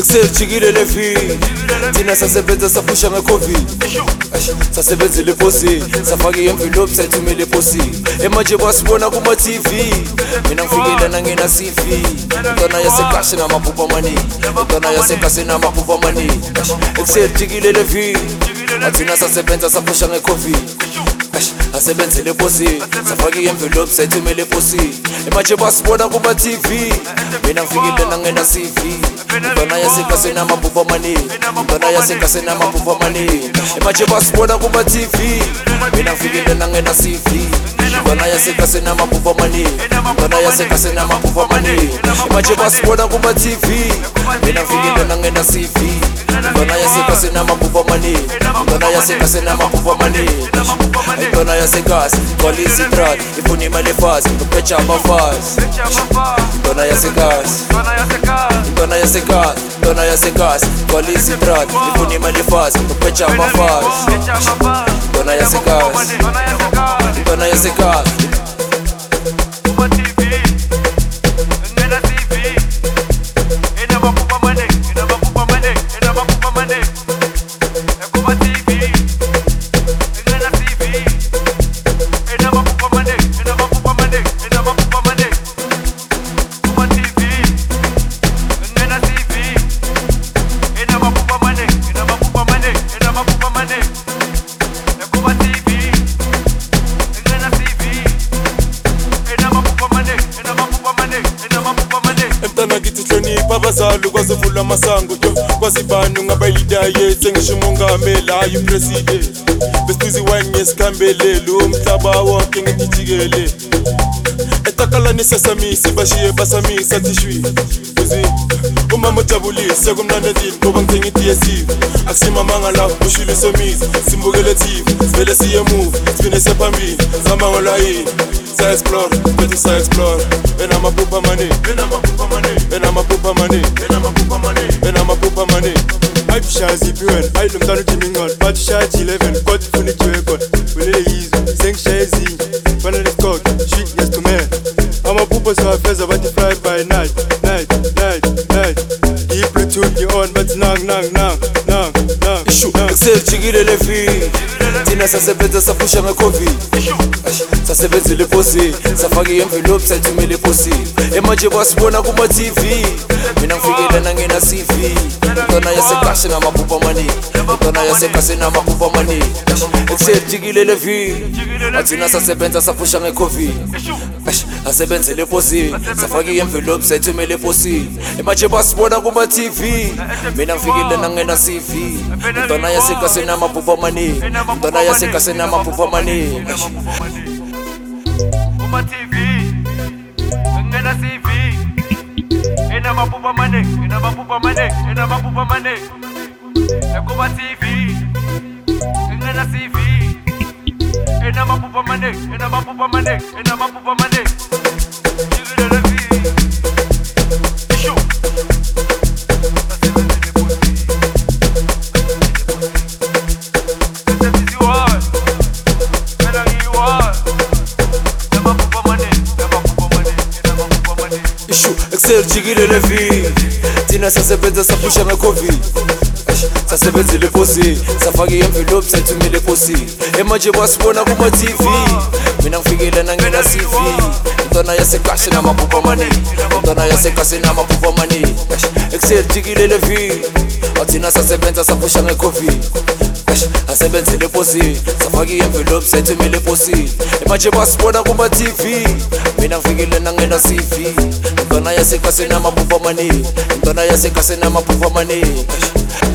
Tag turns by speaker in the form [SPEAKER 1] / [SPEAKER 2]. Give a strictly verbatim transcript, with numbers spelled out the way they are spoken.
[SPEAKER 1] Selijikile levi thina sasebenza sapusha ngecovid sasebenzile eposi safake envelope sayithumela eposi emanje basibona kuma T V mina ngifikile nangena C V intwana yasekashe namaphupha amaningi intwana yasekashe namaphupha amaningi selijikile levi thina sasebenza sapusha ngecovid asebenzile eposi safake envelope sayithumela eposi emanje basibona kuma T V mina ngifikile nangena C V intwana yasekashe namaphupha amaningi intwana yasekashe namaphupha amaningi emanje basibona kuma T V mina ngifikile nangena C V intwana yasekashe namaphupha amaningi intwana yasekashe namaphupha amaningi emanje basibona kuma T V mina ngifikile nangena C V intwana yasekashe namaphupha amaningi intwana yasekashe namaphupha amaningi intwana yasekashe kwalisi trad ifuna imali efazi nokuphetha abafazi intwana yasekashe intwana yasekashe intwana yasekashe kwalisi trad ifuna imali efazi nokuphetha abafazi intwana yasekashe intwana yasekashe
[SPEAKER 2] abazali kwazivula amasango kwazibani ungabayilidaye sengisho umongameli hayi upresident besibizi wine ngesikhambelelo umhlaba wonke ngijikele etakalani sesamisi bashiye basamisa tishwi uzi umama ujabulise kumnandendini ngoba ngithenga i-D S T V akusimamanga lapho ushilo somizi simbukele T V sivele siye move sifine sephambili zamangala yini sa-explore bethi sa-explore enamaphupha amaningi enamaphupha amaningi enamaphupha amaningi enamaphupha amaningi enamaphupha amaningi ayibishaya ziphi wena ayi lo mntwana ujima ingqondo bathi ushaya G eleven kodwa ufuna ijiwe khona ulele yizwe sengishaya ezinye fanele sicoke shi yesitumela amaphupho siwafeza bathi fly by night night night night i-bluetooth ngi-on bathi nang nang nang nang nang
[SPEAKER 1] selijikile levi thina sasebenza sapusha ngecovid sasebenzile eposi safake envelope sayithumela eposi emanje basibona kuma T V mina ngifikile nangena C V intwana yasekashe namaphupha amaningi intwana yasekashe namaphupha amaningi selijikile levi thina sasebenza sapusha ngecovid asebenzile eposi safake envelope sayithumela eposi emanje basibona kuma T V mina ngifikile nangena C V intwana yasekashe namaphupha amaningi intwana yasekashe namaphupha amaningi
[SPEAKER 3] Uma T V, ngena C V, enamaphupha amaningi, enamaphupha amaningi, enamaphupha amaningi. Ekuba T V, ngena C V, enamaphupha amaningi, enamaphupha amaningi, enamaphupha amaningi. Jikile levi, ishu.
[SPEAKER 1] Selijikile levi thina sasebenza sapusha ngecovid sasebenzile eposi safake envelope sayithumela eposi emanje basibona kuma T V mina ngifikile nangena C V intwana yasekashe namaphupha amaningi intwana yasekashe namaphupha amaningi selijikile levi thina sasebenza sapusha ngecovid asebenzile eposi safake envelope sayithumela eposi emanje basibona kuma T V mina ngifikile nangena C V intwana yasekashe namaphupha amaningi intwana yasekashe namaphupha amaningi